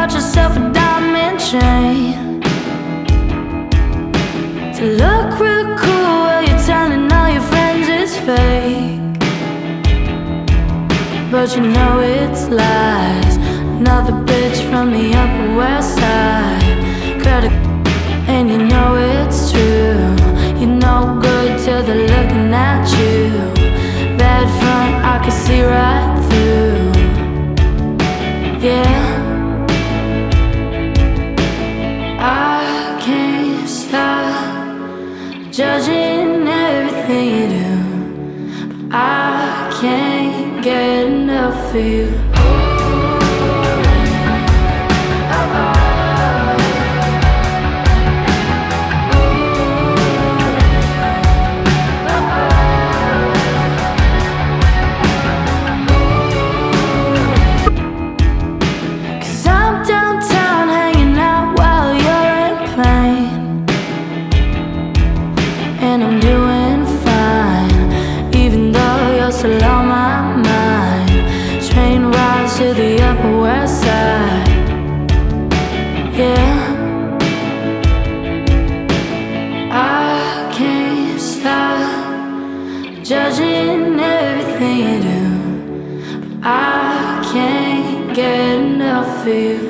bought yourself a diamond chain to look real cool while you're telling all your friends it's fake. But you know it's lies. Another bitch from the Upper West Side. Credit, and you know it's true. You're no good till they're looking at you. Bad front, I can see right through. Yeah, I can't stop judging everything you do, but I can't get enough of you. And I'm doing fine, even though you're still on my mind. Train rides to the Upper West Side. Yeah, I can't stop judging everything you do, but I can't get enough of you.